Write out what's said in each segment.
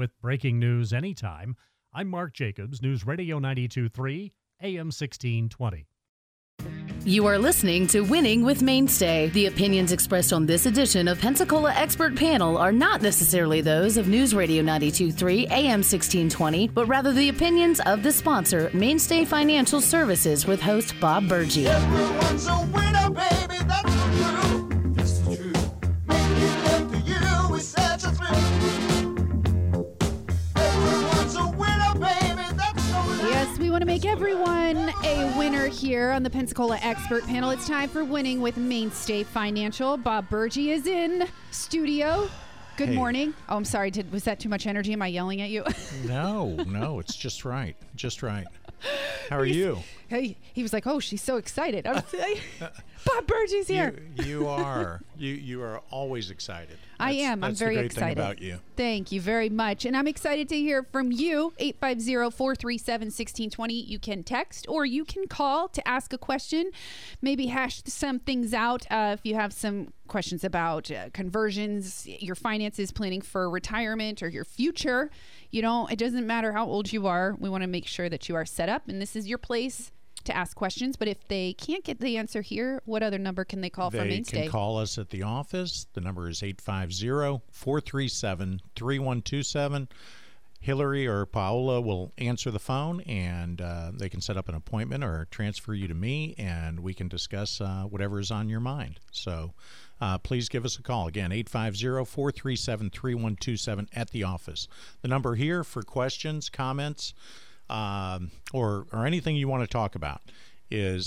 with breaking news anytime. I'm Mark Jacobs, News Radio 92.3, AM 1620. You are listening to Winning with Mainstay. The opinions expressed on this edition of Pensacola Expert Panel are not necessarily those of News Radio 92.3 AM 1620, but rather the opinions of the sponsor, Mainstay Financial Services, with host Bob Burgee. Everyone's a winner, baby, that's the truth. This is true. Making love to you is such a thrill. Everyone's a winner, baby, that's the truth. Yes, we want to make everyone a winner here on the Pensacola Expert Panel. It's time for Winning with Mainstay Financial. Bob Burgee is in studio. Good morning. Oh, I'm sorry. Was that too much energy? Am I yelling at you? No, it's just right. Just right. How are you? Hey, he was like, "Oh, she's so excited." I was like, Bob Burgee's here. You are. You are always excited. I am. I'm very excited. That's the great excited thing about you. Thank you very much. And I'm excited to hear from you. 850-437-1620. You can text or you can call to ask a question. Maybe hash some things out if you have some questions about conversions, your finances, planning for retirement, or your future. You know, it doesn't matter how old you are. We want to make sure that you are set up, and this is your place to ask questions. But if they can't get the answer here, what other number can they call for Mainstay? They can call us at the office. The number is 850-437-3127. Hillary or Paola will answer the phone, and they can set up an appointment or transfer you to me, and we can discuss whatever is on your mind. So please give us a call. Again, 850-437-3127 at the office. The number here for questions, comments, or anything you want to talk about is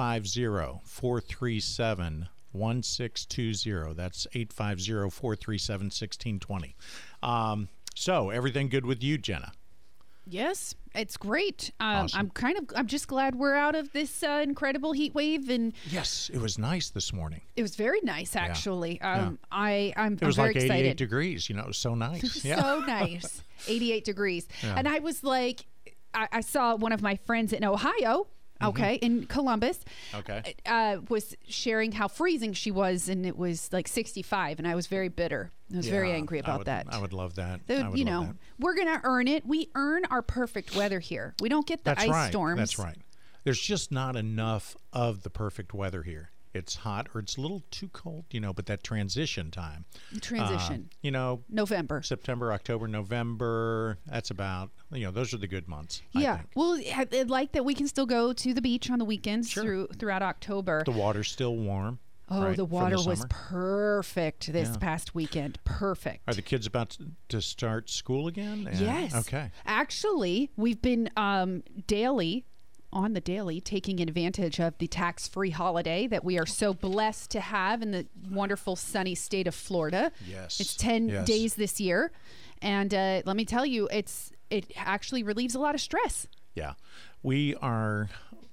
850-437-1620. That's 850-437-1620. So everything good with you, Jenna? Yes, it's great. Awesome. I'm just glad we're out of this incredible heat wave, and Yes, it was nice this morning. it was very nice actually. Yeah. I'm It was very like 88 excited. degrees. You know, it was so nice. So nice. 88 degrees. Yeah. And I was like, I saw one of my friends in Ohio, okay, in Columbus, Okay. was sharing how freezing she was, and it was like 65, and I was very bitter. I was very Yeah, angry about that. I would love that. The- I would you love know, that. we're going to earn it. We earn our perfect weather here. We don't get the That's ice right. storms. That's right. There's just not enough of the perfect weather here. It's hot or it's a little too cold, you know, but that transition time. Transition. You know, November. September, October, November, that's about, you know, those are the good months. I Yeah. think. Well, I'd like that we can still go to the beach on the weekends Sure. throughout October. The water's still warm. Oh, right, the from water was summer. perfect this Yeah. past weekend. Perfect. Are the kids about to start school again? And- Yes. Okay. Actually, we've been on the daily taking advantage of the tax-free holiday that we are so blessed to have in the wonderful sunny state of Florida. Yes. It's 10 Yes. days this year. And let me tell you, it actually relieves a lot of stress. Yeah. We are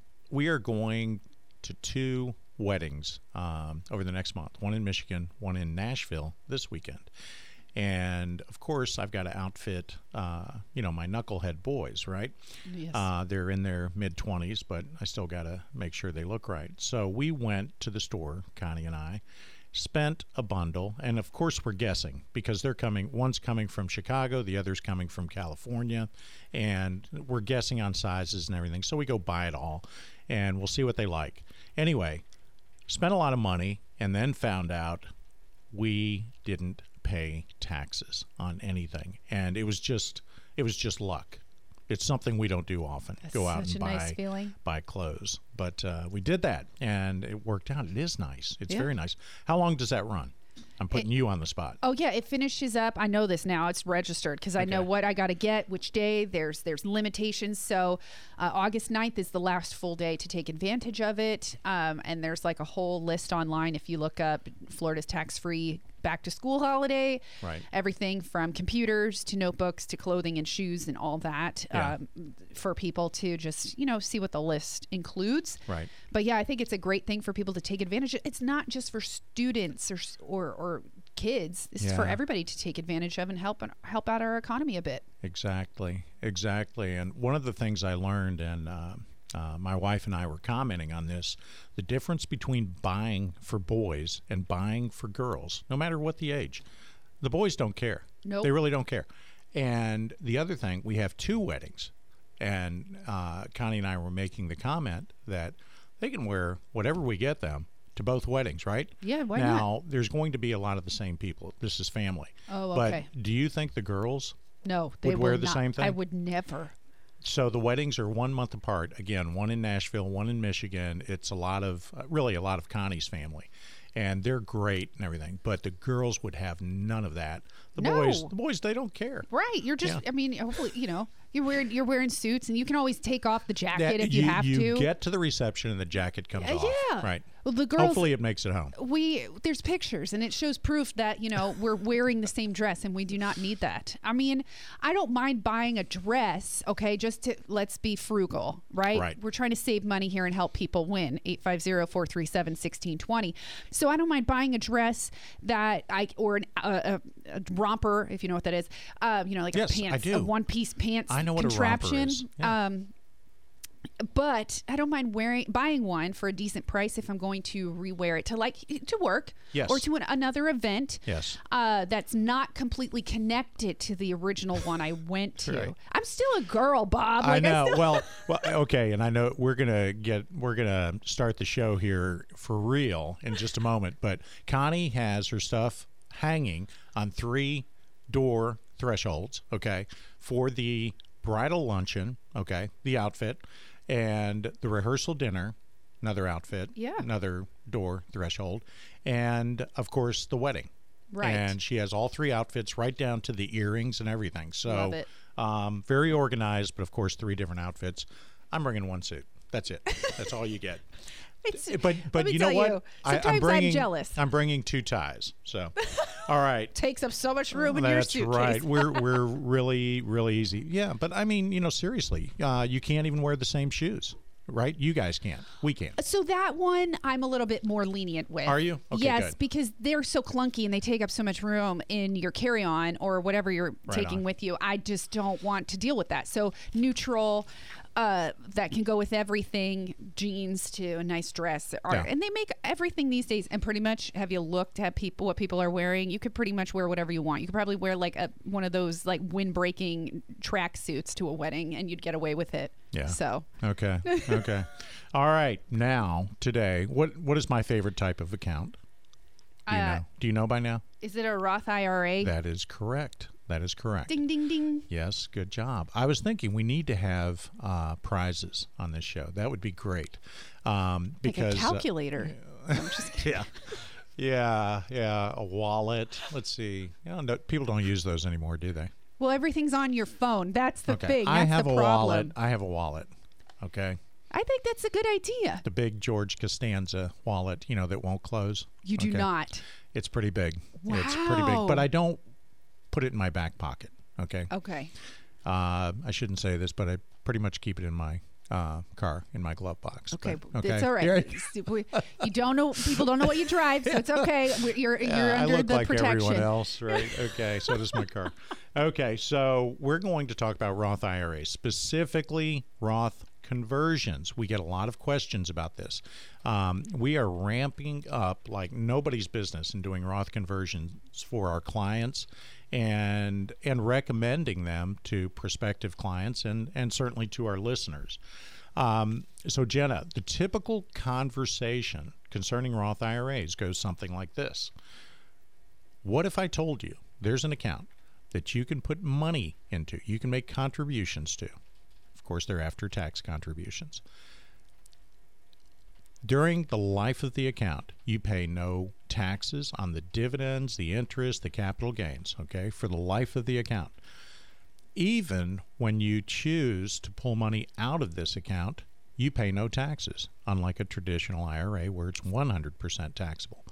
going to 2 weddings over the next month, one in Michigan, one in Nashville this weekend. And of course, I've got to outfit, my knucklehead boys, right? Yes. They're in their mid-20s, but I still got to make sure they look right. So we went to the store, Connie and I, spent a bundle, and of course we're guessing because one's coming from Chicago, the other's coming from California, and we're guessing on sizes and everything. So we go buy it all, and we'll see what they like. Anyway, spent a lot of money, and then found out we didn't pay taxes on anything, and it was just luck. It's something we don't do often. That's Go out such and a nice feeling. buy clothes, but we did that, and it worked out. It is nice. It's Yeah. very nice. How long does that run? I'm putting you on the spot. Oh yeah, it finishes up. I know this now. It's registered because I know Okay. what I got to get, which day. There's limitations. So August 9th is the last full day to take advantage of it. And there's like a whole list online if you look up Florida's tax-free back to school holiday. Right. Everything from computers to notebooks to clothing and shoes and all that Yeah. for people to just, see what the list includes. Right. But yeah, I think it's a great thing for people to take advantage of. It's not just for students or kids. This is for Yeah. everybody to take advantage of and help out our economy a bit. Exactly. And one of the things I learned, and my wife and I were commenting on this, the difference between buying for boys and buying for girls, no matter what the age. The boys don't care. Nope. They really don't care. And the other thing, we have 2 weddings. And Connie and I were making the comment that they can wear whatever we get them to both weddings, right? Yeah, why now, there's going to be a lot of the same people. This is family. Oh, but okay. do you think the girls No, they would wear will the not. same thing? I would never. So the weddings are 1 month apart. Again, one in Nashville, one in Michigan. It's a lot of, really a lot of Connie's family. And they're great and everything. But the girls would have none of that. The boys, they don't care. Right. You're just, Yeah. I mean, hopefully, you're wearing suits, and you can always take off the jacket if you have to. You get to the reception and the jacket comes off. Yeah. Right. Well, the girls, Hopefully it makes it home. there's pictures, and it shows proof that we're wearing the same dress, and we do not need that. I mean, I don't mind buying a dress, okay, just to let's be frugal, right? Right. We're trying to save money here and help people win. 850-437-1620. So I don't mind buying a dress that or a romper, if you know what that is. Like Yes, a pants, I do. a one-piece pants I know what a romper contraption. is. Yeah. But I don't mind buying one for a decent price if I'm going to rewear it to work, Yes. or to another event. Yes. That's not completely connected to the original one I went to. Right. I'm still a girl, Bob. I Like, know. still- well, okay, and I know we're gonna start the show here for real in just a moment. But Connie has her stuff hanging on 3 door thresholds. Okay, for the bridal luncheon. Okay, the outfit, and the rehearsal dinner, another outfit. Yeah. Another door threshold, and of course the wedding. Right. And she has all 3 outfits right down to the earrings and everything. So Love it. very organized, but of course 3 different outfits. I'm bringing 1 suit. That's it. That's all you get. let But me you know tell what? you, sometimes I'm jealous. I'm bringing 2 ties. So, all right. Takes up so much room in your That's suitcase. right. We're really really easy. Yeah, but I mean, seriously, you can't even wear the same shoes, right? You guys can't. We can't. So that one I'm a little bit more lenient with. Are you? Okay, yes, good. because they're so clunky and they take up so much room in your carry-on or whatever you're taking on. with you. I just don't want to deal with that. So neutral, that can go with everything, jeans to a nice dress. Yeah. And they make everything these days. And pretty much, have you looked at what people are wearing? You could pretty much wear whatever you want. You could probably wear like one of those like wind-breaking track suits to a wedding, and you'd get away with it. Yeah. So Okay. Okay. All right. Now, today, what is my favorite type of account? Do you know? Do you know by now? is it a Roth IRA? That is correct. That is correct. Ding, ding, ding. Yes, good job. I was thinking we need to have prizes on this show. That would be great. Because Like a calculator. I'm just kidding. yeah, a wallet. Let's see. No, people don't use those anymore, do they? Well, everything's on your phone. That's the Okay. thing. I That's have the a problem. wallet. I have a wallet. Okay. I think that's a good idea. The big George Costanza wallet, that won't close. You do Okay. not. It's pretty big. It's pretty big, Wow. but I don't put it in my back pocket. Okay. Okay. I shouldn't say this, but I pretty much keep it in my car, in my glove box. Okay. But, It's all right. You don't know. People don't know what you drive, so it's okay. You're I under look the like protection. everyone else, right? Okay, so does my car. Okay, so we're going to talk about Roth IRAs, specifically Roth conversions. We get a lot of questions about this. We are ramping up like nobody's business in doing Roth conversions for our clients and recommending them to prospective clients and certainly to our listeners. So Jenna, the typical conversation concerning Roth IRAs goes something like this. What if I told you there's an account that you can put money into, you can make contributions to? Of course, they're after-tax contributions. During the life of the account, you pay no taxes on the dividends, the interest, the capital gains, okay, for the life of the account. Even when you choose to pull money out of this account, you pay no taxes, unlike a traditional IRA where it's 100% taxable.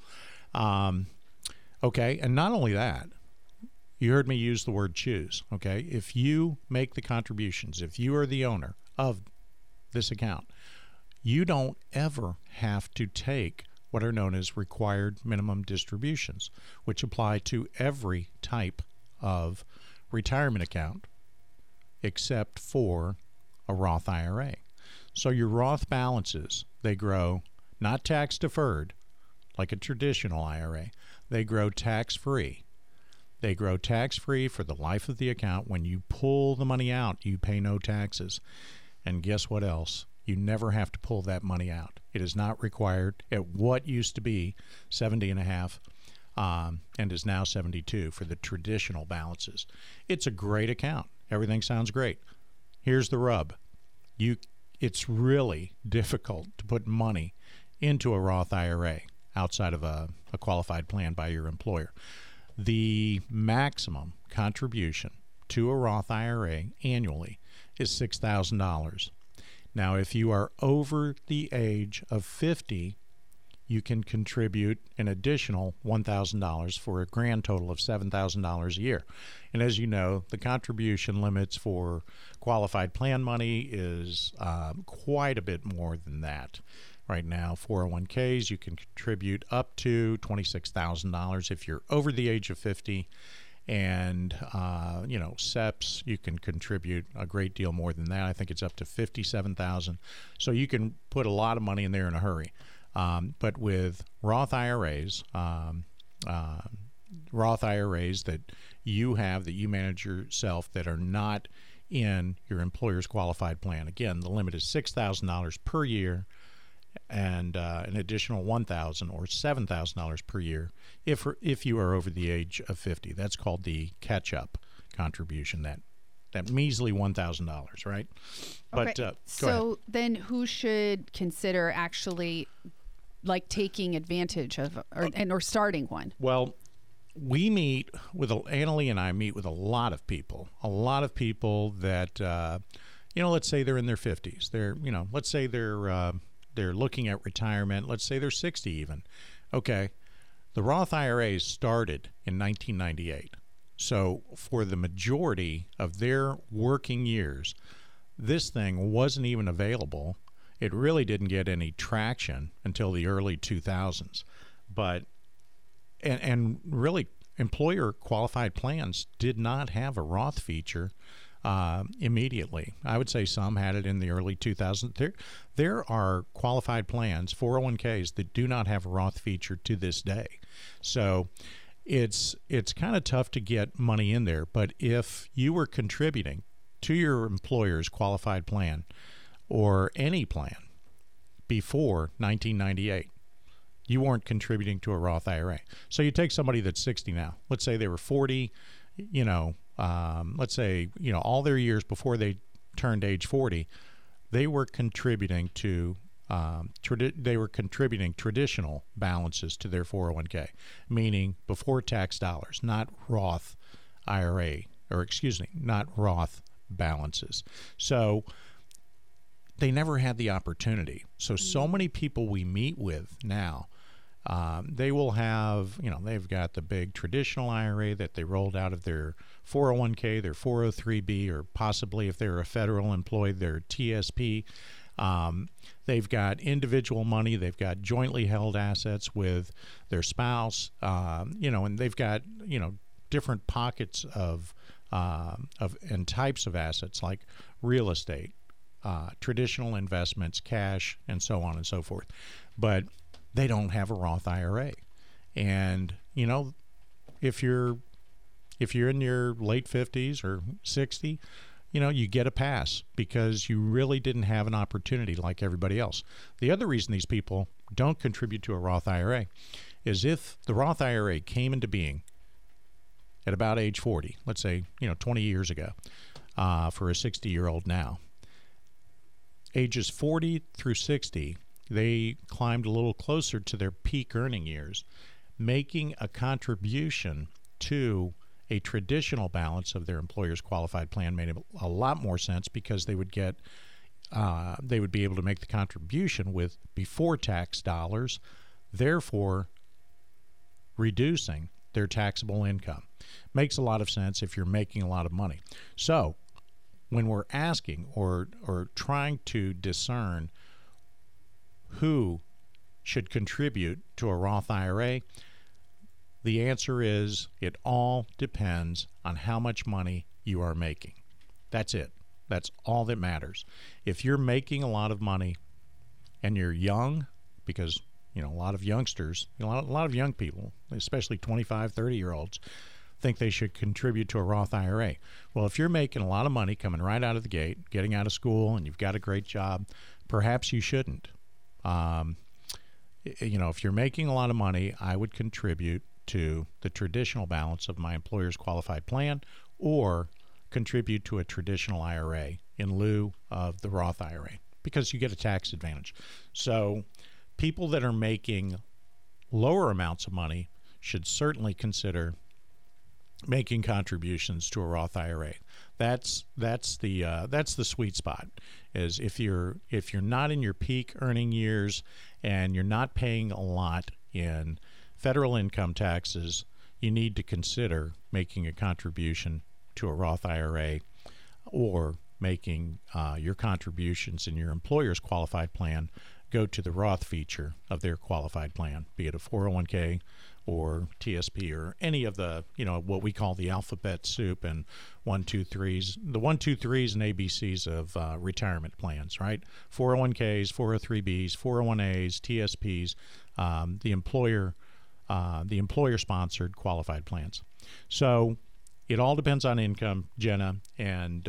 Okay, and not only that, you heard me use the word choose, okay? If you make the contributions, if you are the owner of this account, you don't ever have to take what are known as required minimum distributions, which apply to every type of retirement account except for a Roth IRA. So your Roth balances, they grow not tax deferred like a traditional IRA. They grow tax free They grow tax-free for the life of the account. When you pull the money out, you pay no taxes. And guess what else? You never have to pull that money out. It is not required at what used to be 70.5 and is now 72 for the traditional balances. It's a great account. Everything sounds great. Here's the rub. It's really difficult to put money into a Roth IRA outside of a qualified plan by your employer. The maximum contribution to a Roth IRA annually is $6,000. Now, if you are over the age of 50, you can contribute an additional $1,000 for a grand total of $7,000 a year. And as you know, the contribution limits for qualified plan money is quite a bit more than that. Right now, 401ks, you can contribute up to $26,000 if you're over the age of 50. And, SEPs, you can contribute a great deal more than that. I think it's up to $57,000. So you can put a lot of money in there in a hurry. But with Roth IRAs, that you have, that you manage yourself, that are not in your employer's qualified plan, again, the limit is $6,000 per year, and an additional $1,000 or $7,000 per year if you are over the age of 50. That's called the catch-up contribution, that measly $1,000, right? Okay. But so then who should consider actually like taking advantage of or starting one? Well, we meet with, Annalie and I meet with a lot of people that, let's say they're in their 50s. Let's say they're looking at retirement. Let's say they're 60 even. Okay. The Roth IRAs started in 1998. So for the majority of their working years, this thing wasn't even available. It really didn't get any traction until the early 2000s. But, and really, employer qualified plans did not have a Roth feature immediately. I would say some had it in the early 2000s. There are qualified plans, 401ks, that do not have a Roth feature to this day. So it's kind of tough to get money in there. But if you were contributing to your employer's qualified plan or any plan before 1998, you weren't contributing to a Roth IRA. So you take somebody that's 60 now. Let's say they were 40, let's say, all their years before they turned age 40, they were contributing to traditional balances to their 401k, meaning before tax dollars, not Roth IRA, not Roth balances. So they never had the opportunity. So many people we meet with now, they will have, they've got the big traditional IRA that they rolled out of their 401k, their 403b, or possibly if they're a federal employee, their TSP. They've got individual money. They've got jointly held assets with their spouse, and they've got, different pockets of and types of assets like real estate, traditional investments, cash, and so on and so forth. But they don't have a Roth IRA. And, if you're in your late 50s or 60, you get a pass because you really didn't have an opportunity like everybody else. The other reason these people don't contribute to a Roth IRA is if the Roth IRA came into being at about age 40, let's say, 20 years ago, for a 60-year-old now, ages 40 through 60, they climbed a little closer to their peak earning years, making a contribution to a traditional balance of their employer's qualified plan made a lot more sense because they would get, they would be able to make the contribution with before tax dollars, therefore reducing their taxable income. Makes a lot of sense if you're making a lot of money. So when we're asking or trying to discern who should contribute to a Roth IRA, the answer is it all depends on how much money you are making. That's it. That's all that matters. If you're making a lot of money and you're young, because a lot of youngsters, a lot of young people, especially 25, 30-year-olds, think they should contribute to a Roth IRA. Well, if you're making a lot of money coming right out of the gate, getting out of school, and you've got a great job, perhaps you shouldn't. If you're making a lot of money, I would contribute to the traditional balance of my employer's qualified plan or contribute to a traditional IRA in lieu of the Roth IRA because you get a tax advantage. So people that are making lower amounts of money should certainly consider making contributions to a Roth IRA. That's the sweet spot. Is if you're not in your peak earning years and you're not paying a lot in federal income taxes, you need to consider making a contribution to a Roth IRA or making your contributions in your employer's qualified plan go to the Roth feature of their qualified plan, be it a 401k or TSP or any of the, what we call the alphabet soup and 1, 2, 3s, the 1, 2, 3s and ABCs of retirement plans, right? 401ks, 403bs, 401as, TSPs, the employer-sponsored qualified plans. So it all depends on income, Jenna, and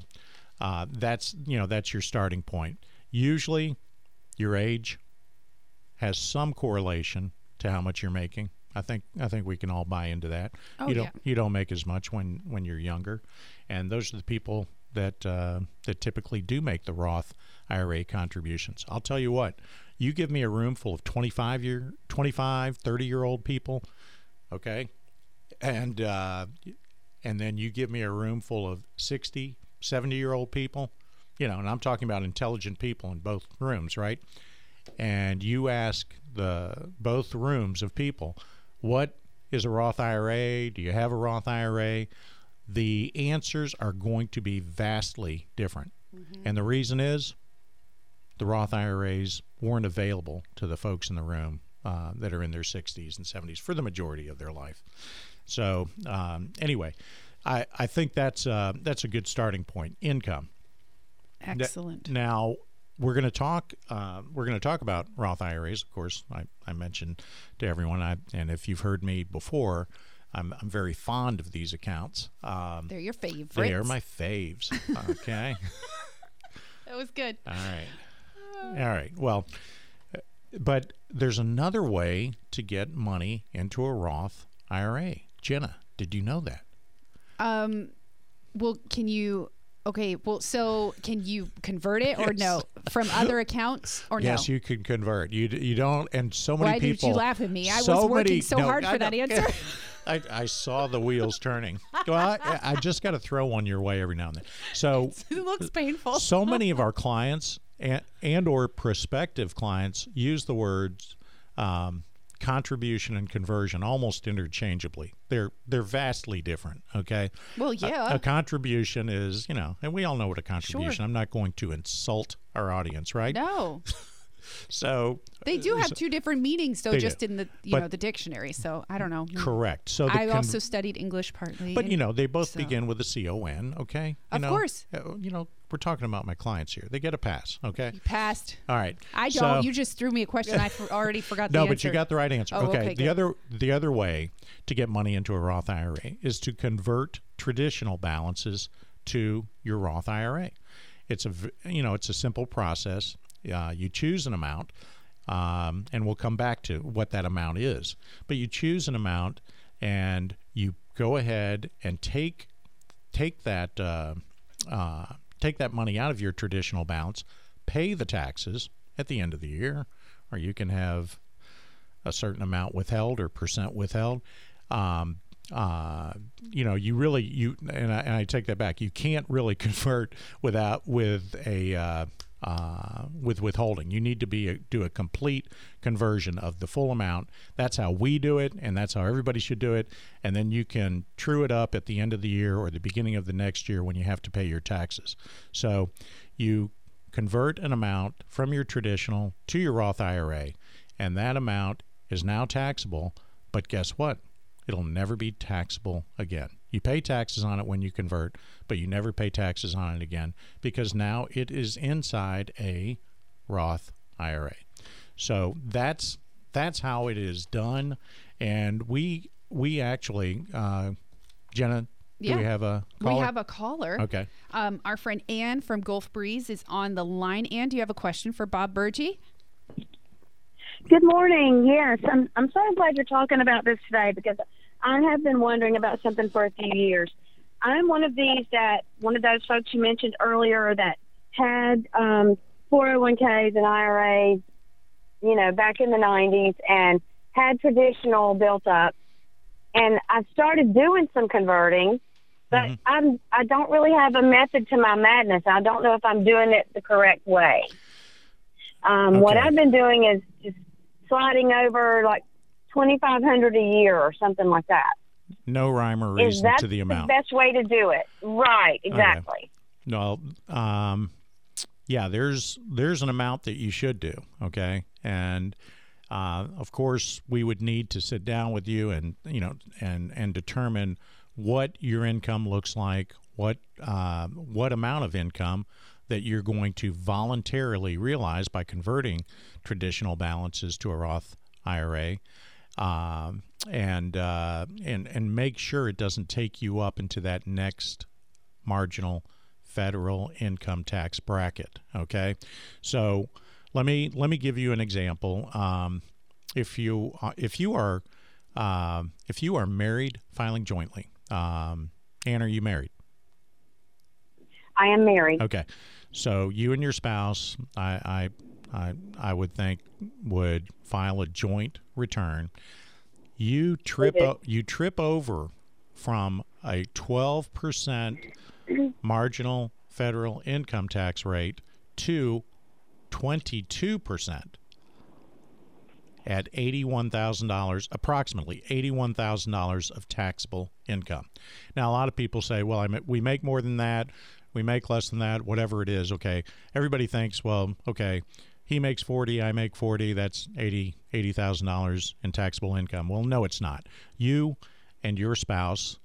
that's your starting point. Usually, your age has some correlation to how much you're making. I think we can all buy into that. Oh, You don't make as much when you're younger, and those are the people that typically do make the Roth IRA contributions. I'll tell you what, you give me a room full of 25, 30-year-old people, okay, and then you give me a room full of 60, 70-year-old people, and I'm talking about intelligent people in both rooms, right? And you ask both rooms of people, what is a Roth IRA? Do you have a Roth IRA? The answers are going to be vastly different. Mm-hmm. And the reason is the Roth IRAs weren't available to the folks in the room that are in their 60s and 70s for the majority of their life. So anyway, I think that's a good starting point. Income. Excellent. Now we're going to talk about Roth IRAs. Of course, I mentioned to everyone, and if you've heard me before, I'm very fond of these accounts. They're your favorites. They are my faves. Okay. That was good. All right. Well, but there's another way to get money into a Roth IRA. Jenna, did you know that? Well, can you? Okay, well, so can you convert it or no from other accounts or no? Yes, you can convert. You don't, and so many Why people. Why did you laugh at me? I was working so hard for that answer. I saw the wheels turning. Well, I just got to throw one your way every now and then. So it looks painful. So many of our clients and or prospective clients use the words contribution and conversion almost interchangeably. They're vastly different, okay? Well, yeah. A contribution is, and we all know what a contribution. Sure. I'm not going to insult our audience, right? No. So they do have two different meanings, though, just do. in the the dictionary. So I don't know. Correct. So I also studied English partly. But they both begin with a CON. Okay. Of course. We're talking about my clients here. They get a pass. Okay. You passed. All right. I don't. You just threw me a question. I already forgot the answer. No, but you got the right answer. Oh, okay. The other way to get money into a Roth IRA is to convert traditional balances to your Roth IRA. It's a simple process. You choose an amount, and we'll come back to what that amount is. But you choose an amount, and you go ahead and take that money out of your traditional balance, pay the taxes at the end of the year, or you can have a certain amount withheld or percent withheld. And I take that back. You can't really convert with withholding. You need to do a complete conversion of the full amount. That's how we do it, and that's how everybody should do it. And then you can true it up at the end of the year or the beginning of the next year when you have to pay your taxes. So you convert an amount from your traditional to your Roth IRA, and that amount is now taxable. But guess what? It'll never be taxable again. You pay taxes on it when you convert, but you never pay taxes on it again because now it is inside a Roth IRA. So that's how it is done, and we actually Jenna, do Yeah. we have a caller? We have a caller. Okay. Our friend Ann from Gulf Breeze is on the line. Ann, do you have a question for Bob Burgee? Good morning. Yes, I'm so glad you're talking about this today because I have been wondering about something for a few years. I'm one of those folks you mentioned earlier that had 401ks and IRAs, back in the 90s and had traditional built up. And I started doing some converting, but I don't really have a method to my madness. I don't know if I'm doing it the correct way. What I've been doing is just sliding over like $2,500 a year or something like that. No rhyme or reason to the amount. Is that the best way to do it? Right, exactly. Okay. No, yeah, there's an amount that you should do, okay? And of course, we would need to sit down with you and and determine what your income looks like, what amount of income that you're going to voluntarily realize by converting traditional balances to a Roth IRA, and make sure it doesn't take you up into that next marginal federal income tax bracket. Okay, so let me give you an example. If you are married, filing jointly. Ann, are you married? I am married. Okay, so you and your spouse, I would think, would file a joint return. You trip over from a 12% marginal federal income tax rate to 22% at $81,000, approximately $81,000 of taxable income. Now, a lot of people say, well, we make more than that, we make less than that, whatever it is. Okay, everybody thinks, well, okay, he makes 40, I make 40, that's $80,000 in taxable income. Well, no, it's not. You and your spouse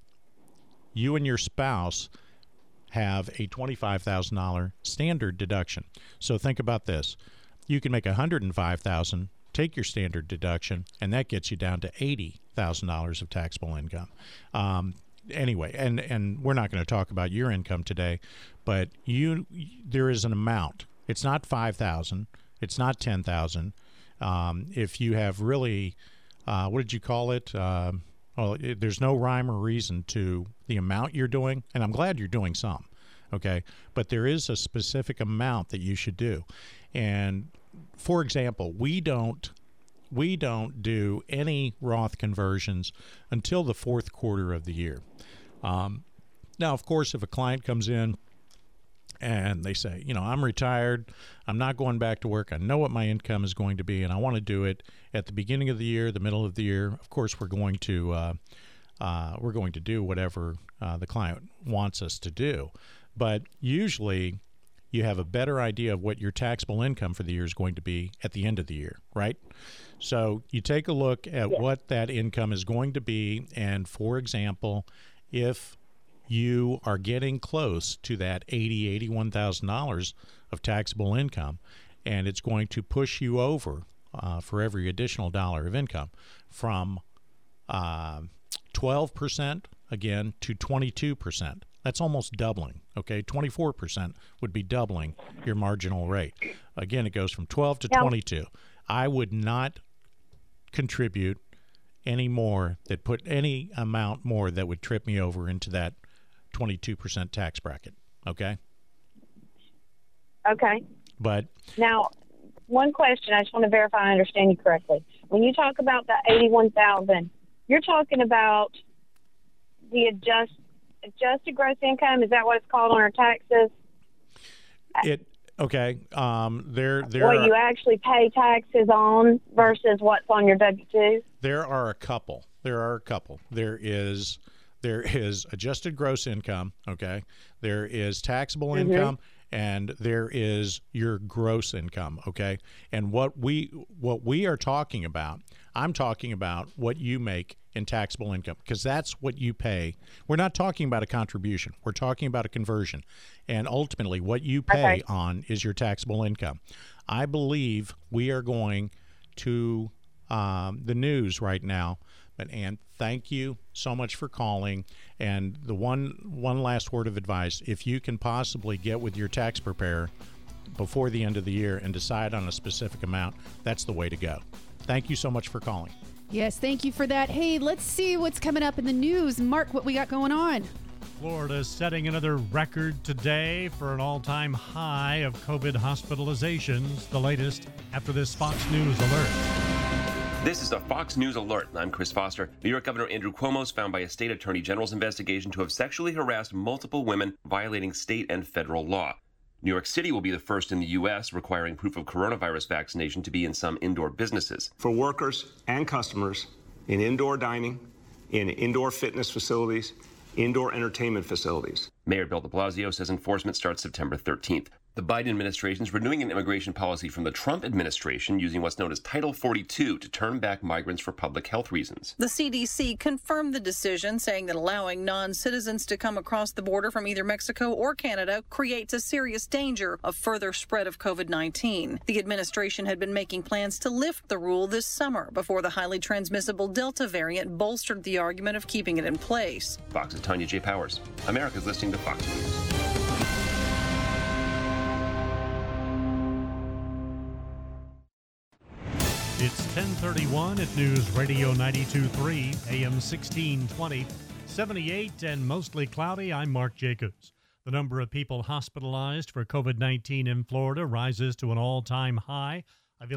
have a $25,000 standard deduction. So think about this. You can make $105,000, take your standard deduction, and that gets you down to $80,000 of taxable income. Anyway, and we're not going to talk about your income today, but there is an amount. It's not $5,000. It's not $10,000. If you have really, what did you call it? There's no rhyme or reason to the amount you're doing, and I'm glad you're doing some, okay? But there is a specific amount that you should do. And for example, we don't do any Roth conversions until the fourth quarter of the year. Now, of course, if a client comes in and they say, I'm retired, I'm not going back to work, I know what my income is going to be, and I want to do it at the beginning of the year, the middle of the year, of course, we're going to do whatever the client wants us to do. But usually you have a better idea of what your taxable income for the year is going to be at the end of the year, right? So you take a look at what that income is going to be, and for example, if you are getting close to that $81,000 of taxable income, and it's going to push you over for every additional dollar of income from 12% again to 22%. That's almost doubling, okay? 24% would be doubling your marginal rate. Again, it goes from 12 to 22. I would not contribute any more, put any amount more that would trip me over into that 22% tax bracket, okay? Okay. But now, one question, I just want to verify I understand you correctly. When you talk about the $81,000, you're talking about the adjusted gross income. Is that what it's called on our taxes? Okay. What you actually pay taxes on versus what's on your W-2? There are a couple. There is adjusted gross income, okay? There is taxable income, and there is your gross income, okay? And what we are talking about, I'm talking about what you make in taxable income, because that's what you pay. We're not talking about a contribution. We're talking about a conversion. And ultimately, what you pay on is your taxable income. I believe we are going to the news right now But Ann, thank you so much for calling. And the one last word of advice, if you can possibly get with your tax preparer before the end of the year and decide on a specific amount, that's the way to go. Thank you so much for calling. Yes, thank you for that. Hey, let's see what's coming up in the news. Mark, what we got going on? Florida is setting another record today for an all-time high of COVID hospitalizations, the latest after this Fox News alert. This is a Fox News alert. I'm Chris Foster. New York Governor Andrew Cuomo is found by a state attorney general's investigation to have sexually harassed multiple women, violating state and federal law. New York City will be the first in the U.S. requiring proof of coronavirus vaccination to be in some indoor businesses. For workers and customers in indoor dining, in indoor fitness facilities, indoor entertainment facilities. Mayor Bill de Blasio says enforcement starts September 13th. The Biden administration is renewing an immigration policy from the Trump administration using what's known as Title 42 to turn back migrants for public health reasons. The CDC confirmed the decision, saying that allowing non-citizens to come across the border from either Mexico or Canada creates a serious danger of further spread of COVID-19. The administration had been making plans to lift the rule this summer before the highly transmissible Delta variant bolstered the argument of keeping it in place. Fox's Tanya J. Powers. America's listening to Fox News. It's 10:31 at News Radio 92.3, AM 1620, 78 and mostly cloudy. I'm Mark Jacobs. The number of people hospitalized for COVID-19 in Florida rises to an all-time high of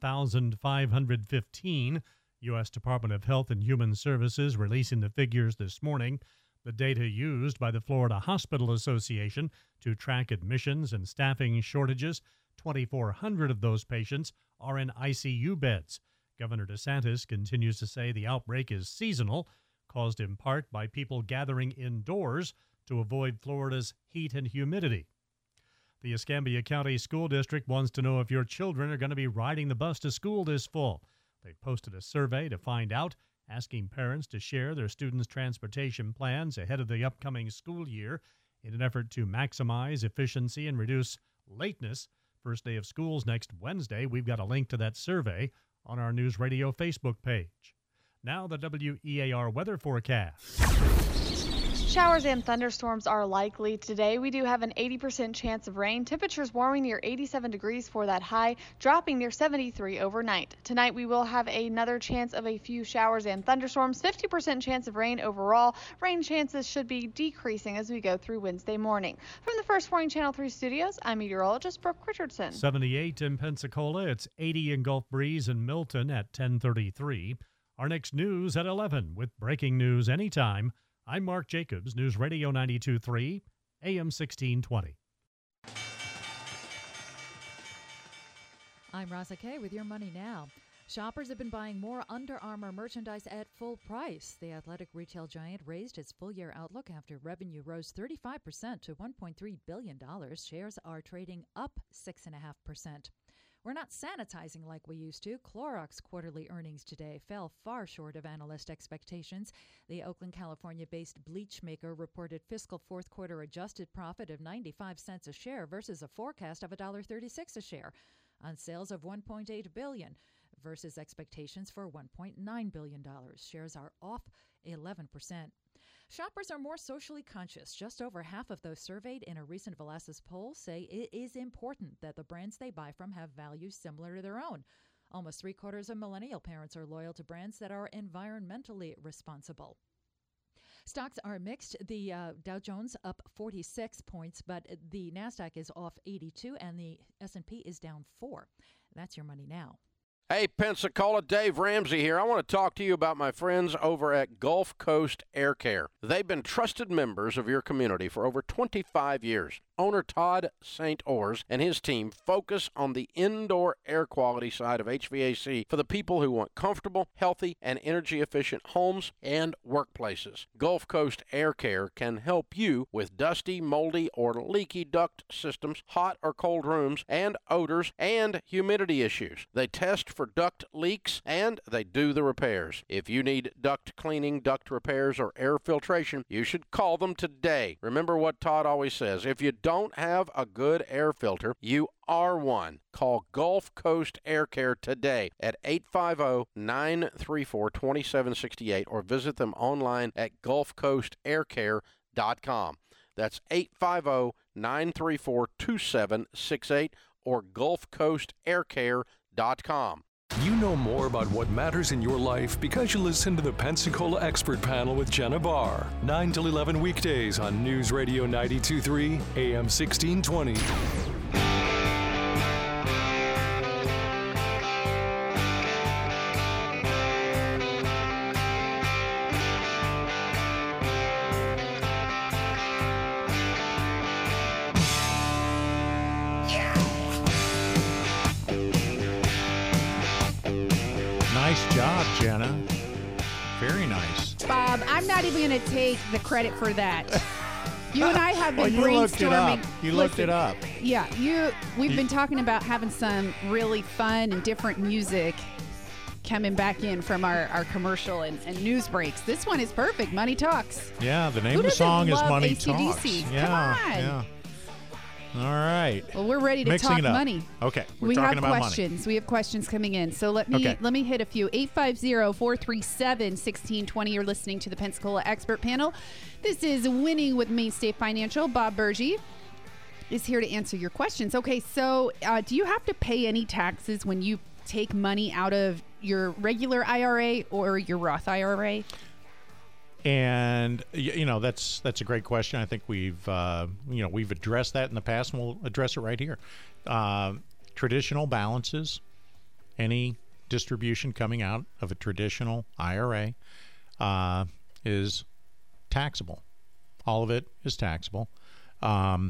11,515. U.S. Department of Health and Human Services releasing the figures this morning. The data used by the Florida Hospital Association to track admissions and staffing shortages, 2,400 of those patients are in ICU beds. Governor DeSantis continues to say the outbreak is seasonal, caused in part by people gathering indoors to avoid Florida's heat and humidity. The Escambia County School District wants to know if your children are going to be riding the bus to school this fall. They posted a survey to find out, asking parents to share their students' transportation plans ahead of the upcoming school year in an effort to maximize efficiency and reduce lateness. First day of schools next Wednesday. We've got a link to that survey on our News Radio Facebook page. Now the WEAR weather forecast. Showers and thunderstorms are likely today. We do have an 80% chance of rain. Temperatures warming near 87 degrees for that high, dropping near 73 overnight. Tonight we will have another chance of a few showers and thunderstorms. 50% chance of rain overall. Rain chances should be decreasing as we go through Wednesday morning. From the First Warning Channel 3 studios, I'm meteorologist Brooke Richardson. 78 in Pensacola. It's 80 in Gulf Breeze and Milton at 10:33. Our next news at 11 with breaking news anytime. I'm Mark Jacobs, News Radio 92.3, AM 1620. I'm Rosa Kay with Your Money Now. Shoppers have been buying more Under Armour merchandise at full price. The athletic retail giant raised its full-year outlook after revenue rose 35% to $1.3 billion. Shares are trading up 6.5%. We're not sanitizing like we used to. Clorox quarterly earnings today fell far short of analyst expectations. The Oakland, California-based bleach maker reported fiscal fourth quarter adjusted profit of 95 cents a share versus a forecast of $1.36 a share on sales of $1.8 billion versus expectations for $1.9 billion. Shares are off 11%. Shoppers are more socially conscious. Just over half of those surveyed in a recent Velasas poll say it is important that the brands they buy from have values similar to their own. Almost 3/4 of millennial parents are loyal to brands that are environmentally responsible. Stocks are mixed. The Dow Jones up 46 points, but the NASDAQ is off 82 and the S&P is down 4. That's Your Money Now. Hey, Pensacola, Dave Ramsey here. I want to talk to you about my friends over at Gulf Coast Air Care. They've been trusted members of your community for over 25 years. Owner Todd St. Ors and his team focus on the indoor air quality side of HVAC for the people who want comfortable, healthy, and energy-efficient homes and workplaces. Gulf Coast Air Care can help you with dusty, moldy, or leaky duct systems, hot or cold rooms, and odors and humidity issues. They test for duct leaks, and they do the repairs. If you need duct cleaning, duct repairs, or air filtration, you should call them today. Remember what Todd always says, if you don't have a good air filter, you are one. Call Gulf Coast Air Care today at 850-934-2768 or visit them online at gulfcoastaircare.com. That's 850-934-2768 or gulfcoastaircare.com. You know more about what matters in your life because you listen to the Pensacola Expert Panel with Jenna Barr. 9 till 11 weekdays on News Radio 92.3, AM 1620. Nice job, Jenna. Very nice. Bob, I'm not even going to take the credit for that. You and I have been Well, you looked it up. brainstorming. You looked it up. Yeah, we've been talking about having some really fun and different music coming back in from our commercial and news breaks. This one is perfect. Money Talks. Yeah, the name Who of the doesn't song is love Money AC/DC? Talks. Come Yeah, on. yeah. All right. Well, we're ready to Mixing talk it up. money. Okay, we're We talking have about questions. money. We have questions coming in. So let me hit a few. 850-437-1620. You're listening to the Pensacola Expert Panel. This is Winning with Mainstay Financial. Bob Berge is here to answer your questions. Okay, so do you have to pay any taxes when you take money out of your regular IRA or your Roth IRA? And that's a great question. I think we've addressed that in the past, and we'll address it right here. Traditional balances, any distribution coming out of a traditional IRA is taxable. All of it is taxable. And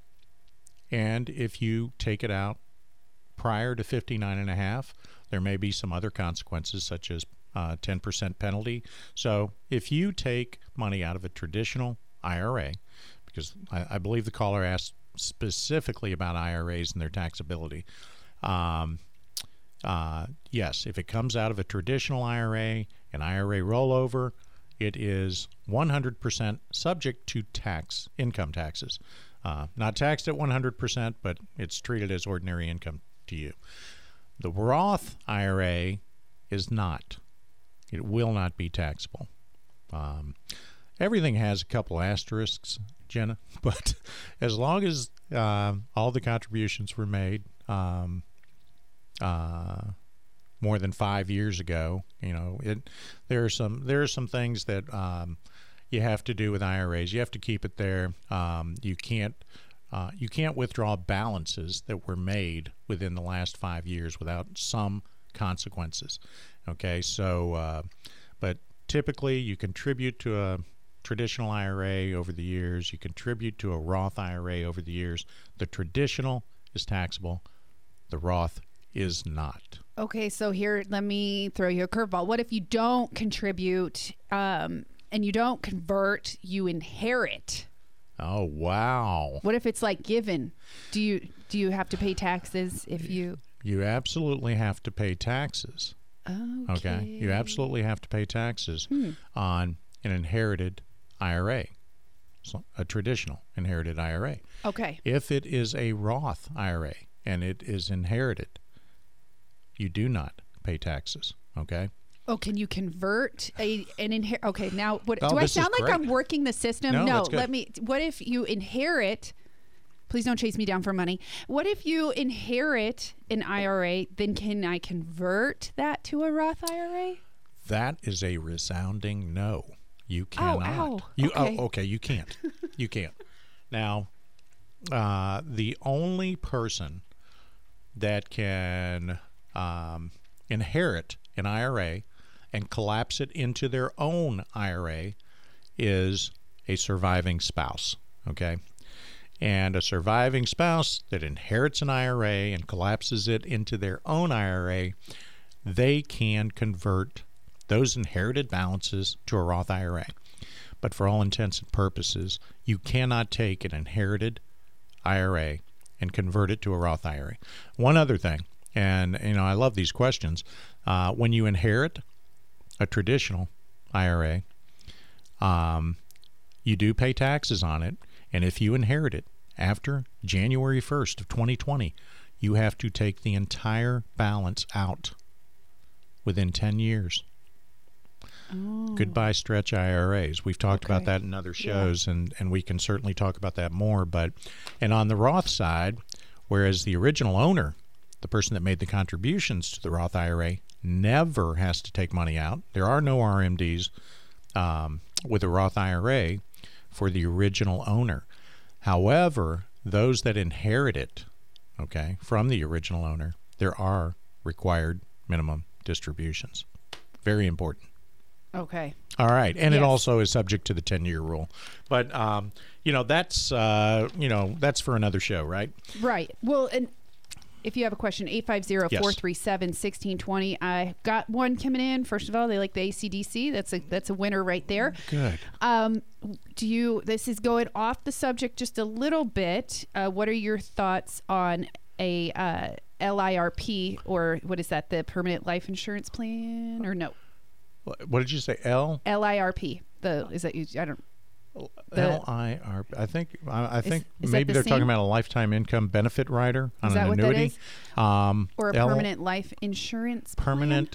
if you take it out prior to 59.5, there may be some other consequences, such as 10% penalty. So if you take money out of a traditional IRA, because I believe the caller asked specifically about IRAs and their taxability. Yes, if it comes out of a traditional IRA, an IRA rollover, it is 100% subject to income taxes. Not taxed at 100%, but it's treated as ordinary income to you. The Roth IRA is not. It will not be taxable. Everything has a couple asterisks, Jenna, but as long as all the contributions were made more than 5 years ago, there are some things that you have to do with IRAs. You have to keep it there. You can't withdraw balances that were made within the last 5 years without some consequences. Okay, so but typically you contribute to a traditional IRA over the years. You contribute to a Roth IRA over the years. The traditional is taxable. The Roth is not. Okay, so here, let me throw you a curveball. What if you don't contribute and you don't convert, you inherit? Oh, wow. What if it's like given? Do you have to pay taxes if you... You absolutely have to pay taxes. Okay. You absolutely have to pay taxes on an inherited IRA, so a traditional inherited IRA. Okay. If it is a Roth IRA and it is inherited, you do not pay taxes. Okay. Oh, can you convert an inherit? Okay, now what Oh, do I this is sound like? great. I'm working the system? No, No, that's good. let me. What if you inherit? Please don't chase me down for money. What if you inherit an IRA? Then can I convert that to a Roth IRA? That is a resounding no. You cannot. ow. Okay, you can't. You can't. Now, the only person that can inherit an IRA and collapse it into their own IRA is a surviving spouse. Okay? And a surviving spouse that inherits an IRA and collapses it into their own IRA, they can convert those inherited balances to a Roth IRA. But for all intents and purposes, you cannot take an inherited IRA and convert it to a Roth IRA. One other thing, And, I love these questions. When you inherit a traditional IRA, you do pay taxes on it. And if you inherit it after January 1st of 2020, you have to take the entire balance out within 10 years. Oh. Goodbye stretch IRAs. We've talked about that in other shows, and we can certainly talk about that more. And on the Roth side, whereas the original owner, the person that made the contributions to the Roth IRA, never has to take money out. There are no RMDs with a Roth IRA for the original owner. However, those that inherit it, from the original owner, there are required minimum distributions. Very important. Okay. All right, and it also is subject to the 10-year rule, but that's for another show, right? Right. Well, and if you have a question, 850-437-1620. I got one coming in. First of all, they like the AC/DC. That's a winner right there. Good. This is going off the subject just a little bit. What are your thoughts on a LIRP, or what is that? The permanent life insurance plan, or no? What did you say? LIRP. LIRP. I think is maybe they're same? talking about a lifetime income benefit rider on an annuity. Or a permanent life insurance plan?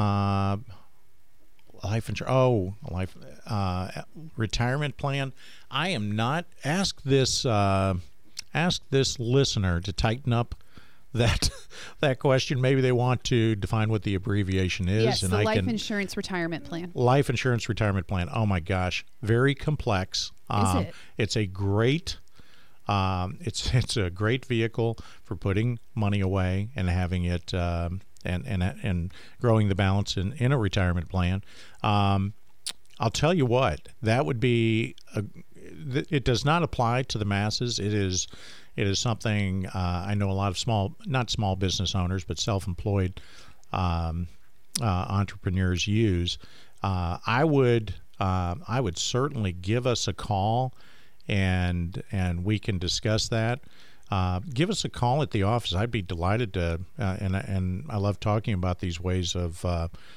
Life insurance. Retirement plan. I am not. Ask this listener to tighten up that question. Maybe they want to define what the abbreviation is. Yes, the life insurance retirement plan. Life insurance retirement plan. Oh my gosh, very complex. Is it? It's a great. It's a great vehicle for putting money away and having it and growing the balance in a retirement plan. I'll tell you what, that would be. It does not apply to the masses. It is something I know a lot of not small business owners, but self-employed entrepreneurs use. I would certainly give us a call, and we can discuss that. Give us a call at the office. I'd be delighted to, and I love talking about these ways of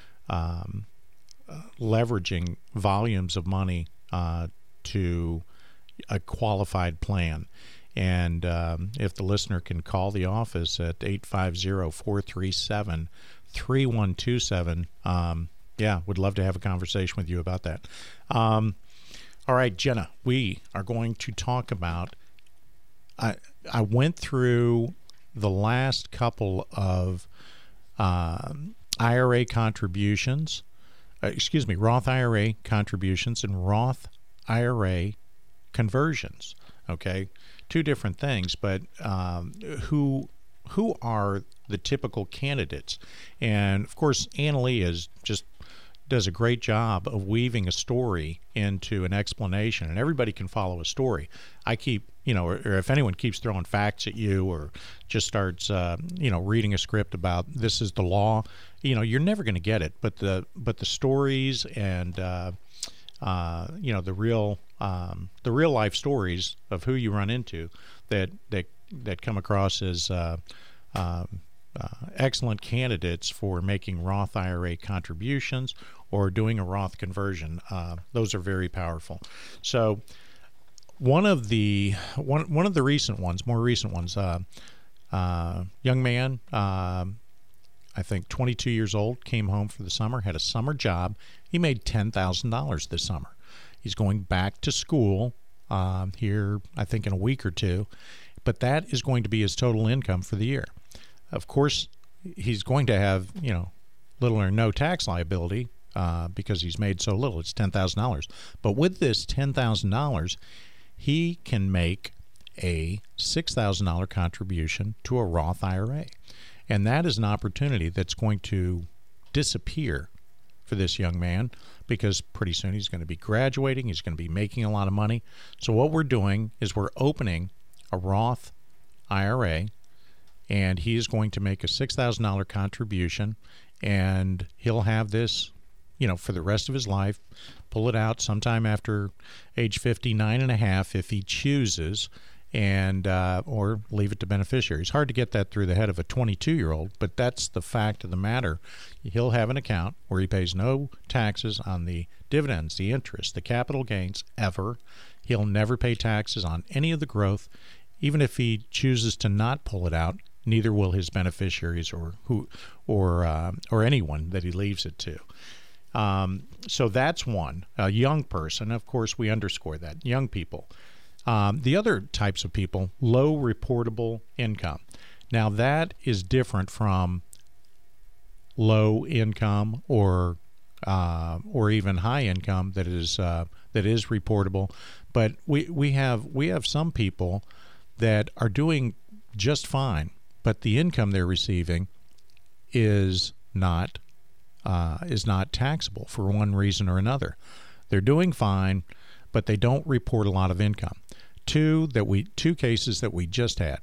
leveraging volumes of money to a qualified plan. And if the listener can call the office at 850-437-3127, would love to have a conversation with you about that. All right, Jenna, we are going to talk about, I went through the last couple of IRA contributions, Roth IRA contributions and Roth IRA conversions, okay? Two different things, but who are the typical candidates? And of course, Annalee does a great job of weaving a story into an explanation, and everybody can follow a story. I keep, or if anyone keeps throwing facts at you or just starts, reading a script about this is the law, you're never going to get it. But the stories and the real life stories of who you run into that come across as excellent candidates for making Roth IRA contributions or doing a Roth conversion. Those are very powerful. So one of the more recent ones, young man, I think 22 years old, came home for the summer, had a summer job. He made $10,000 this summer. He's going back to school here, I think, in a week or two, but that is going to be his total income for the year. Of course, he's going to have, little or no tax liability because he's made so little. It's $10,000. But with this $10,000, he can make a $6,000 contribution to a Roth IRA. And that is an opportunity that's going to disappear for this young man because pretty soon he's going to be graduating. He's going to be making a lot of money. So what we're doing is we're opening a Roth IRA, and he is going to make a $6,000 contribution, and he'll have this, for the rest of his life, pull it out sometime after age 59 and a half if he chooses, and or leave it to beneficiaries. Hard to get that through the head of a 22-year-old, but that's the fact of the matter. He'll have an account where he pays no taxes on the dividends, the interest, the capital gains ever. He'll never pay taxes on any of the growth. Even if he chooses to not pull it out, neither will his beneficiaries or anyone that he leaves it to. So that's one. A young person, of course, we underscore that. Young people. The other types of people, low reportable income. Now that is different from low income or even high income that is reportable. But we have some people that are doing just fine, but the income they're receiving is not taxable for one reason or another. They're doing fine, but they don't report a lot of income. Two cases that we just had.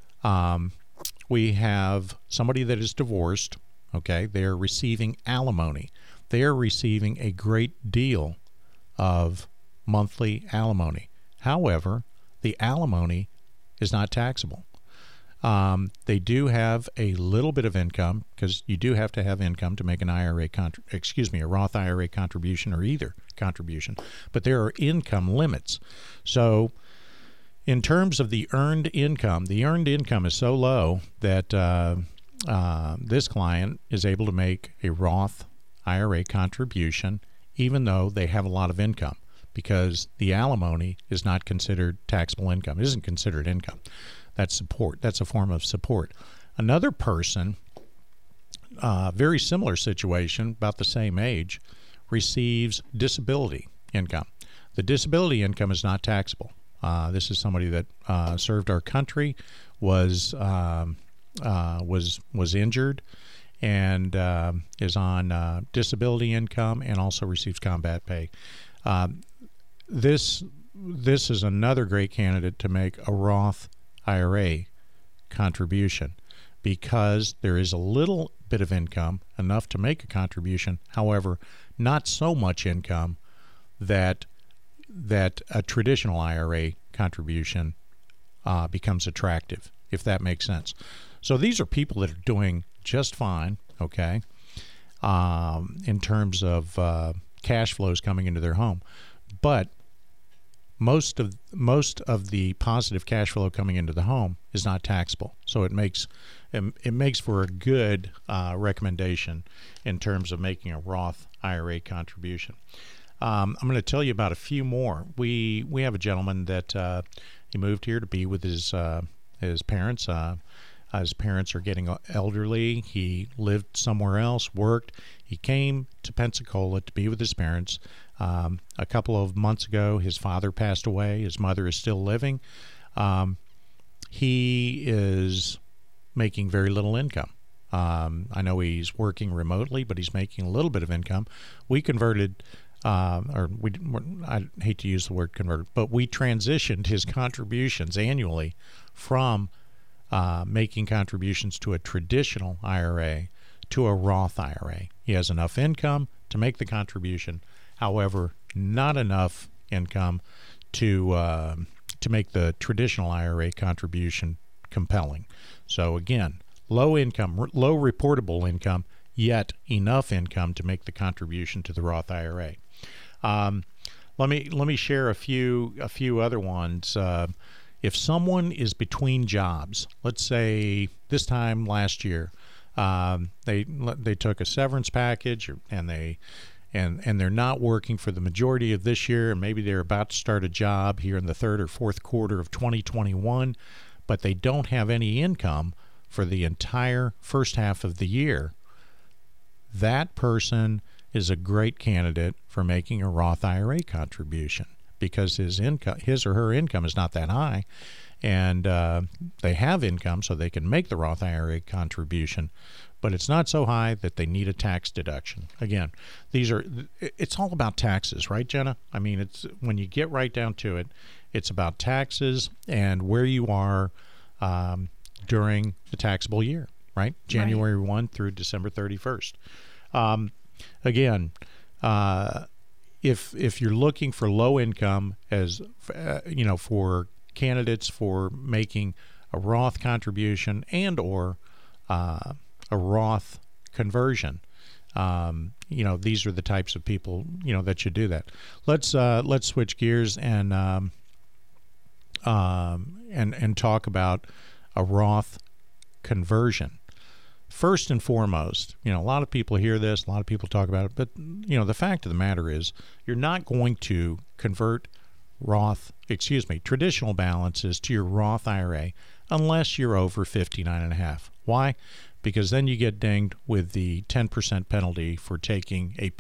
We have somebody that is divorced. Okay, they are receiving alimony. They are receiving a great deal of monthly alimony. However, the alimony is not taxable. They do have a little bit of income, because you do have to have income to make an a Roth IRA contribution, or either contribution. But there are income limits. So in terms of the earned income is so low that this client is able to make a Roth IRA contribution even though they have a lot of income, because the alimony is not considered taxable income. It isn't considered income. That's support. That's a form of support. Another person, very similar situation, about the same age, receives disability income. The disability income is not taxable. This is somebody that served our country, was injured, and is on disability income, and also receives combat pay. This is another great candidate to make a Roth IRA contribution, because there is a little bit of income, enough to make a contribution. However, not so much income that a traditional IRA contribution becomes attractive, if that makes sense. So these are people that are doing just fine, okay, in terms of cash flows coming into their home. But most of the positive cash flow coming into the home is not taxable. So it makes for a good recommendation in terms of making a Roth IRA contribution. I'm going to tell you about a few more. We have a gentleman that he moved here to be with his parents. His parents are getting elderly. He lived somewhere else, worked. He came to Pensacola to be with his parents. A couple of months ago, his father passed away. His mother is still living. He is making very little income. I know he's working remotely, but he's making a little bit of income. We converted, I hate to use the word converted, but we transitioned his contributions annually from making contributions to a traditional IRA to a Roth IRA. He has enough income to make the contribution, however, not enough income to make the traditional IRA contribution compelling. So again, low income, low reportable income, yet enough income to make the contribution to the Roth IRA. Let me share a few other ones. If someone is between jobs, let's say this time last year, they took a severance package, and they're not working for the majority of this year, and maybe they're about to start a job here in the third or fourth quarter of 2021, but they don't have any income for the entire first half of the year. That person is a great candidate for making a Roth IRA contribution, because his or her income is not that high, and they have income so they can make the Roth IRA contribution, but it's not so high that they need a tax deduction. Again, it's all about taxes, right, Jenna? I mean, it's when you get right down to it, it's about taxes and where you are during the taxable year, right? January 1 through December 31st. Again, if you're looking for low income, as for candidates for making a Roth contribution and or a Roth conversion. These are the types of people that should do that. Let's switch gears and talk about a Roth conversion. First and foremost, a lot of people hear this, a lot of people talk about it, but the fact of the matter is you're not going to convert traditional balances to your Roth IRA unless you're over 59.5. Why? Because then you get dinged with the 10% penalty for taking a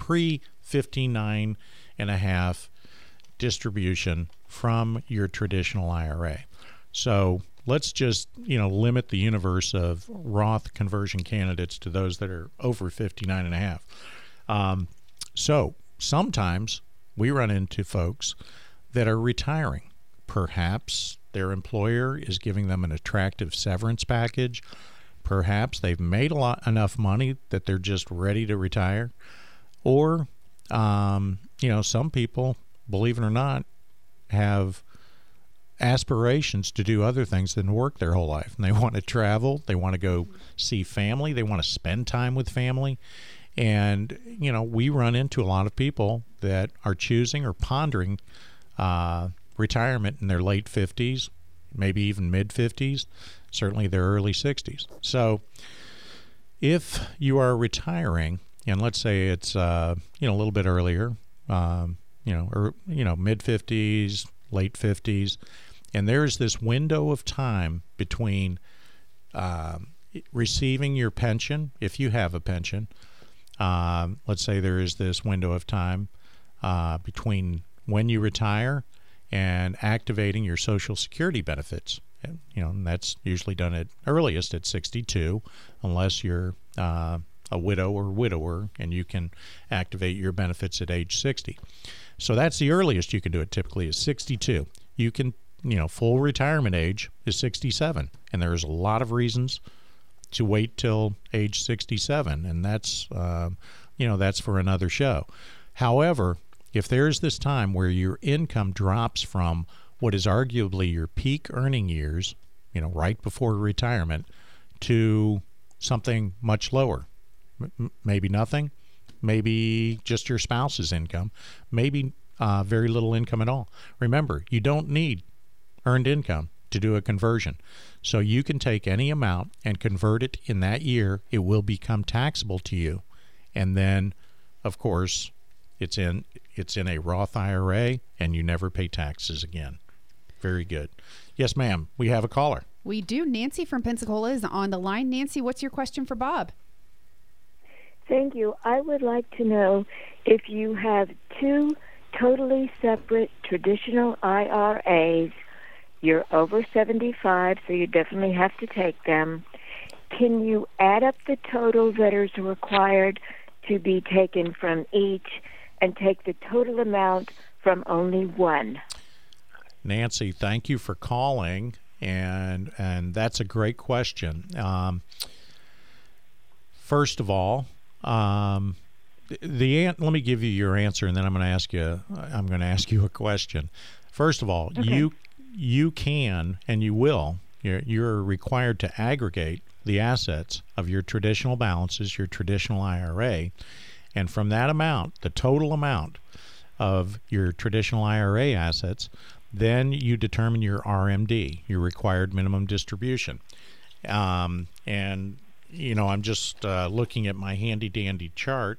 pre-59.5 distribution from your traditional IRA. So let's just, limit the universe of Roth conversion candidates to those that are over 59.5. So sometimes we run into folks that are retiring. Perhaps their employer is giving them an attractive severance package. Perhaps they've made enough money that they're just ready to retire. Or, some people, believe it or not, have aspirations to do other things than work their whole life. And they want to travel. They want to go see family. They want to spend time with family. And, we run into a lot of people that are choosing or pondering retirement in their late 50s, maybe even mid-50s, certainly their early 60s. So if you are retiring, and let's say it's a little bit earlier, mid-50s, late 50s, and there's this window of time between receiving your pension, if you have a pension, let's say there is this window of time between when you retire and activating your Social Security benefits. And that's usually done at earliest at 62, unless you're a widow or widower, and you can activate your benefits at age 60. So that's the earliest you can do it, typically is 62. You can, full retirement age is 67, and there's a lot of reasons to wait till age 67, and that's, that's for another show. However, if there's this time where your income drops from what is arguably your peak earning years, right before retirement, to something much lower, maybe nothing, maybe just your spouse's income, maybe very little income at all. Remember, you don't need earned income to do a conversion. So you can take any amount and convert it in that year. It will become taxable to you. And then, of course, it's in a Roth IRA, and you never pay taxes again. Very good. Yes, ma'am. We have a caller. We do. Nancy from Pensacola is on the line. Nancy, what's your question for Bob? Thank you. I would like to know if you have two totally separate traditional IRAs. You're over 75, so you definitely have to take them. Can you add up the total that is required to be taken from each and take the total amount from only one? Nancy, thank you for calling, and that's a great question. First of all, let me give you your answer, and then I'm going to ask you a question. First of all, okay. You can and you will. You're required to aggregate the assets of your traditional balances, your traditional IRA, and from that amount, the total amount of your traditional IRA assets, then you determine your RMD, your required minimum distribution. And I'm just looking at my handy-dandy chart.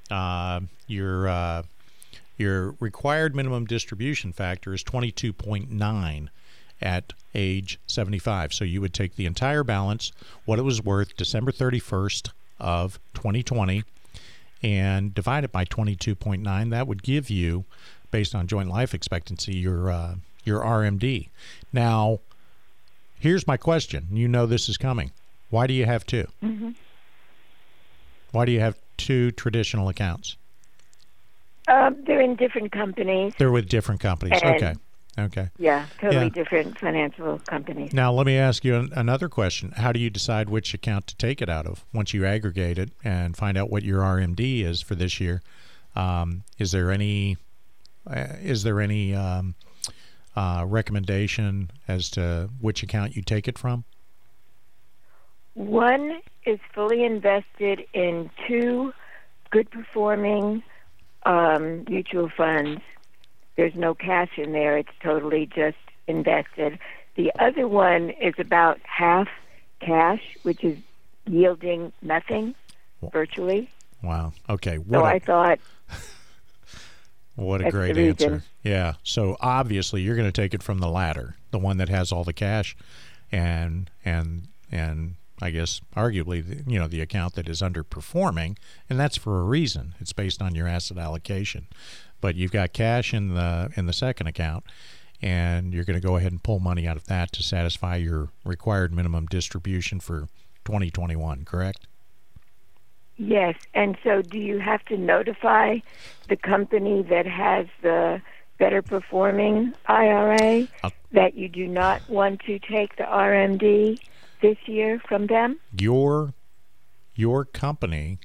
Your required minimum distribution factor is 22.9 at age 75. So you would take the entire balance, what it was worth December 31st of 2020, and divide it by 22.9. That would give you, based on joint life expectancy, your RMD. Now, here's my question. You know this is coming. Why do you have two? Mm-hmm. Why do you have two traditional accounts? They're in different companies. They're with different companies. Okay. Yeah, totally different financial companies. Now, let me ask you another question. How do you decide which account to take it out of once you aggregate it and find out what your RMD is for this year? Is there any recommendation as to which account you take it from? One is fully invested in 2 good-performing mutual funds. There's no cash in there. It's totally just invested. The other one is about half cash, which is yielding nothing virtually. Wow. Okay. So I thought... What a great answer. Yeah. So obviously you're going to take it from the latter, the one that has all the cash, and I guess arguably the account that is underperforming, and that's for a reason. It's based on your asset allocation. But you've got cash in the second account, and you're going to go ahead and pull money out of that to satisfy your required minimum distribution for 2021, correct? Yes. And so do you have to notify the company that has the better performing IRA that you do not want to take the RMD this year from them? Your company,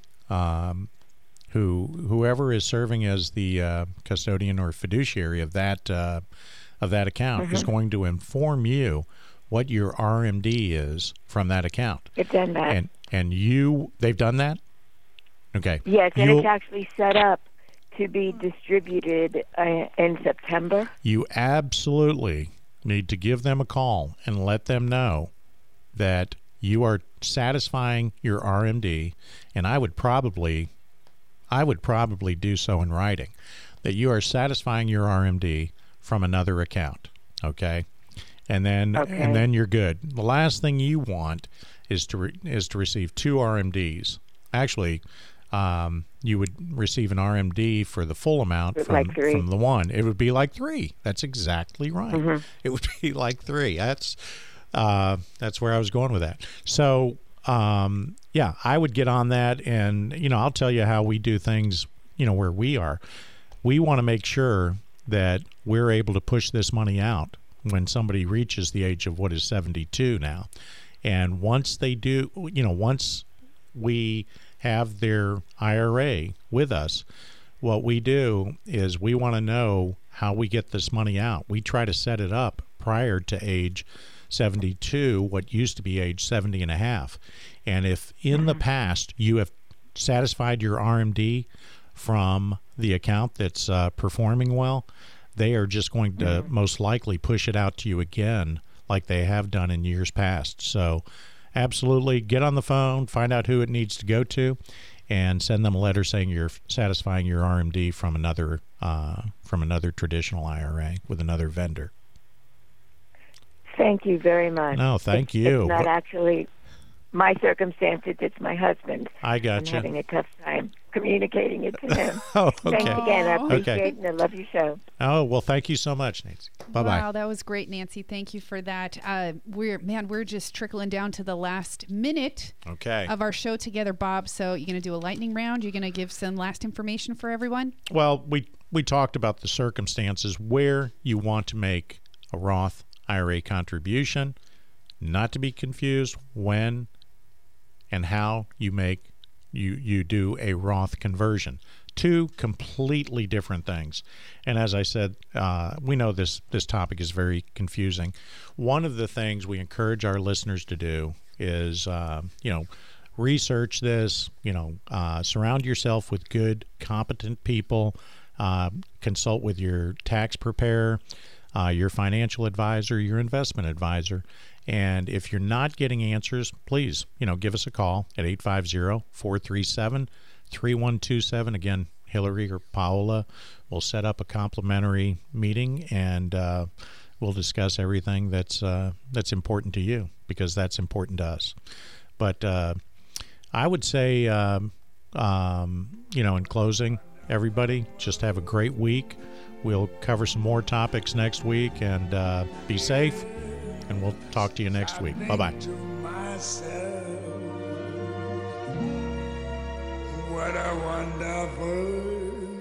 whoever is serving as the custodian or fiduciary of that account is going to inform you what your RMD is from that account. It's done that. And they've done that? Okay. Yes, and it's actually set up to be distributed in September. You absolutely need to give them a call and let them know that you are satisfying your RMD, and I would probably do so in writing, that you are satisfying your RMD from another account, okay? And then you're good. The last thing you want is to receive 2 RMDs. Actually, you would receive an RMD for the full amount from the one. It would be like 3. That's exactly right. It would be like 3. That's where I was going with that. So, yeah, I would get on that, and I'll tell you how we do things. Where we are, we want to make sure that we're able to push this money out when somebody reaches the age of what is 72 now, and once they do, once we have their IRA with us, what we do is we want to know how we get this money out. We try to set it up prior to age 72, what used to be age 70 and a half. And if in the past you have satisfied your RMD from the account that's performing well, they are just going to most likely push it out to you again like they have done in years past. So absolutely get on the phone, find out who it needs to go to, and send them a letter saying you're satisfying your RMD from another traditional IRA with another vendor. Thank you very much. No, thank you. It's not actually my circumstances, it's my husband. I got you. I'm having a tough time communicating it to him. Oh, okay. Thanks again. I appreciate it, and I love your show. Oh, well, thank you so much, Nancy. Bye-bye. Wow, that was great, Nancy. Thank you for that. We're just trickling down to the last minute of our show together, Bob. So you're going to do a lightning round? You're going to give some last information for everyone? Well, we talked about the circumstances where you want to make a Roth IRA contribution, not to be confused when and how you do a Roth conversion. 2 completely different things. And as I said, we know this topic is very confusing. One of the things we encourage our listeners to do is, research this, surround yourself with good, competent people, consult with your tax preparer, your financial advisor, your investment advisor. And if you're not getting answers, please, give us a call at 850-437-3127. Again, Hillary or Paola will set up a complimentary meeting, and we'll discuss everything that's important to you, because that's important to us. But I would say, in closing, everybody, just have a great week. We'll cover some more topics next week, and be safe. And we'll talk to you next week. Bye-bye. What a wonderful